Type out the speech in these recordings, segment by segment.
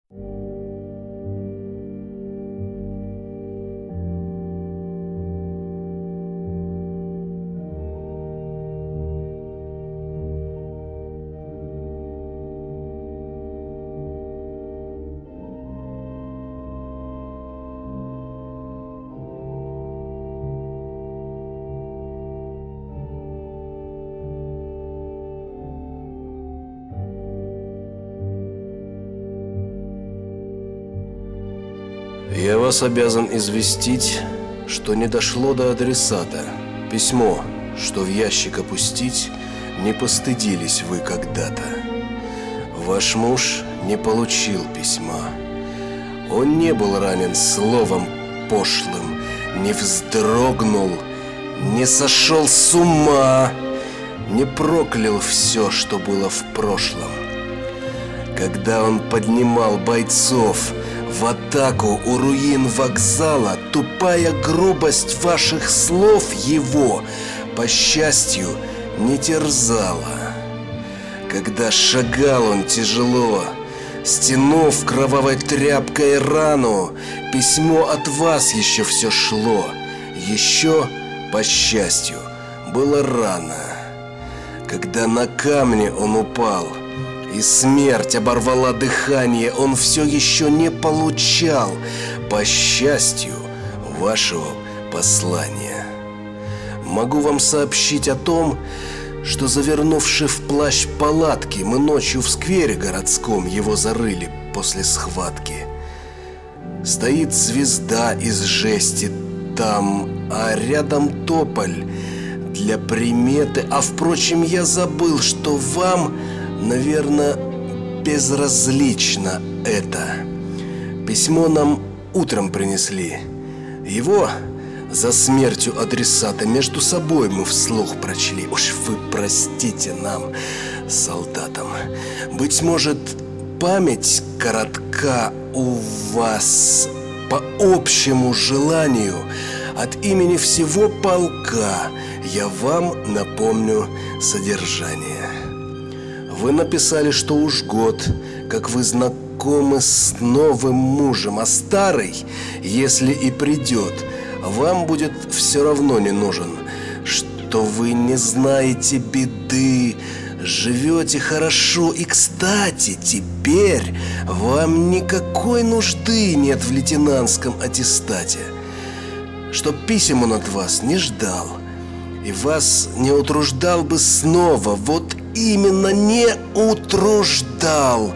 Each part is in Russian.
Я вас обязан известить, что не дошло до адресата. Письмо, что в ящик опустить, не постыдились вы когда-то. Ваш муж не получил письма. Он не был ранен словом пошлым, не вздрогнул, не сошел с ума, не проклял все, что было в прошлом. Когда он поднимал бойцов в атаку у руин вокзала, тупая грубость ваших слов его, по счастью, не терзала. Когда шагал он тяжело, стянув кровавой тряпкой рану, письмо от вас еще все шло. Еще, по счастью, было рано. Когда на камне он упал, и смерть оборвала дыхание, он все еще не получал, по счастью, вашего послания. Могу вам сообщить о том, что, завернувши в плащ палатки, мы ночью в сквере городском его зарыли после схватки. Стоит звезда из жести там, а рядом тополь для приметы. А впрочем, я забыл, что вам, наверное, безразлично это. Письмо нам утром принесли. Его за смертью адресата между собой мы вслух прочли. Уж вы простите нам, солдатам. Быть может, память коротка у вас. По общему желанию от имени всего полка я вам напомню содержание. Вы написали, что уж год, как вы знакомы с новым мужем, а старый, если и придет, вам будет все равно не нужен, что вы не знаете беды, живете хорошо, и, кстати, теперь вам никакой нужды нет в лейтенантском аттестате, что писем он от вас не ждал и вас не утруждал бы снова. Вот именно, не утруждал.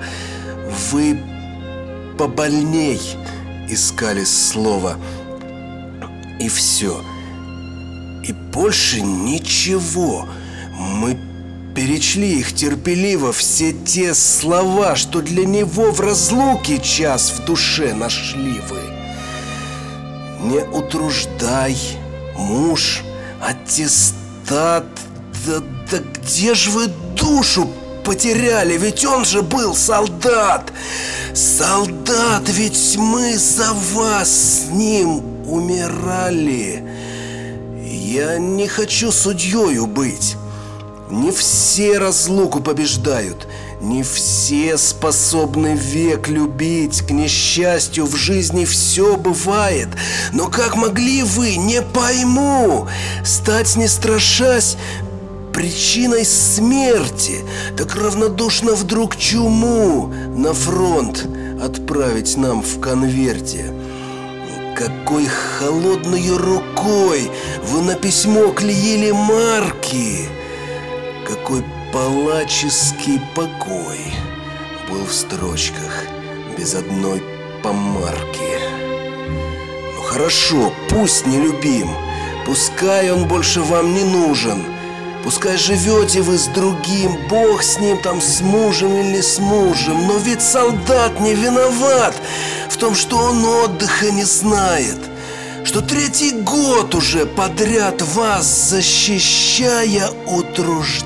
Вы побольней искали слово. И все. И больше ничего. Мы перечли их терпеливо, все те слова, что для него в разлуке час в душе нашли вы. Не утруждай, муж, аттестат. Да где же вы душу потеряли? Ведь он же был солдат. Солдат, ведь мы за вас с ним умирали. Я не хочу судьёю быть. Не все разлуку побеждают, не все способны век любить. К несчастью, в жизни все бывает. Но как могли вы, не пойму, стать, не страшась, причиной смерти, так равнодушно вдруг чуму на фронт отправить нам в конверте? Какой холодной рукой вы на письмо клеили марки! Какой палаческий покой был в строчках без одной помарки. Ну хорошо, пусть не любим, пускай он больше вам не нужен. Пускай живете вы с другим, Бог с ним там, с мужем или с мужем. Но ведь солдат не виноват в том, что он отдыха не знает, что третий год уже подряд вас, защищая, утруждает.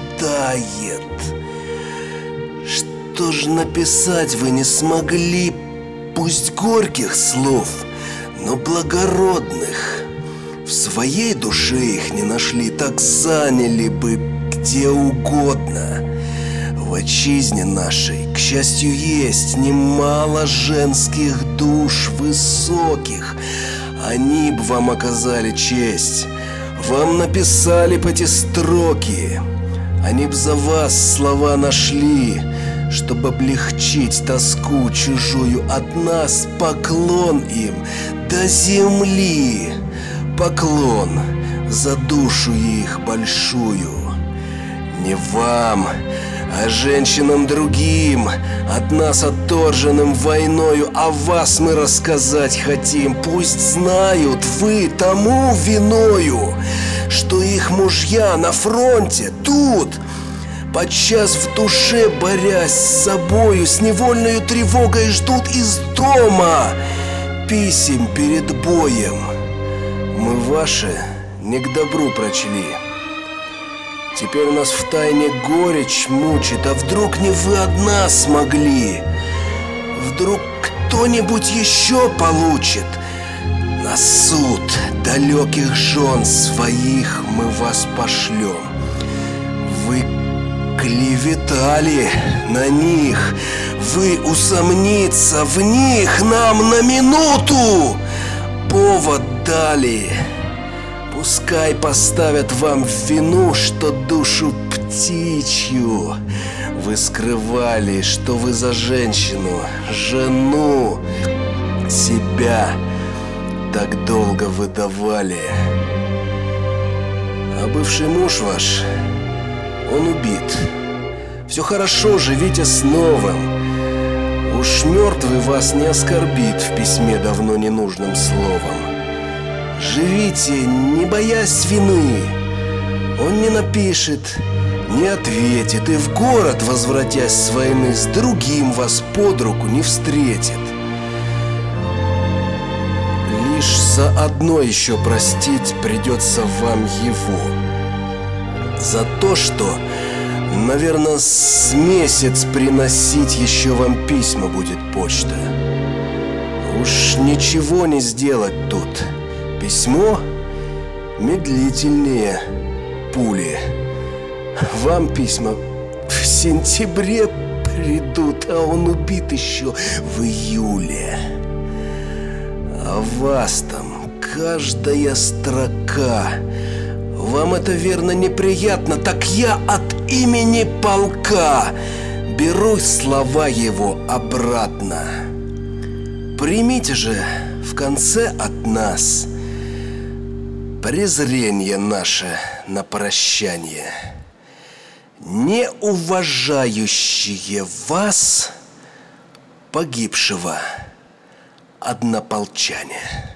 Что ж написать вы не смогли, пусть горьких слов, но благородных? В своей душе их не нашли, так заняли бы где угодно. В отчизне нашей К счастью, есть немало женских душ высоких. Они б вам оказали честь, вам написали по те строки. Они б за вас слова нашли, чтобы облегчить тоску чужую от нас. Поклон им до земли, поклон за душу их большую. Не вам, а женщинам другим, от нас отторженным войною, о вас мы рассказать хотим. Пусть знают вы тому виною, что их мужья на фронте тут, подчас в душе борясь с собою, с невольною тревогой ждут из дома писем перед боем. Мы ваши не к добру прочли. Теперь нас втайне горечь мучит. А вдруг не вы одна смогли? Вдруг кто-нибудь еще получит? На суд далеких жен своих мы вас пошлем. Вы клеветали на них, вы усомниться в них нам на минуту повод дали. Пускай поставят вам в вину, что душу птичью вы скрывали, что вы за женщину, жену себя так долго выдавали. А бывший муж ваш, он убит. Все хорошо, живите с новым. Уж мертвый вас не оскорбит в письме давно ненужным словом. Живите, не боясь вины. Он не напишет, не ответит, и в город, возвратясь с войны, с другим вас под руку не встретит. Лишь за одно еще простить придется вам его. За то, что, наверное, с месяц приносить еще вам письма будет почта. Уж ничего не сделать тут. Письмо медлительнее пули. Вам письма в сентябре придут, а он убит еще в июле. А вас там каждая строка. Вам это верно неприятно, так я от имени полка беру слова его обратно. Примите же в конце от нас презрение наше на прощание, не уважающие вас, погибшего однополчане.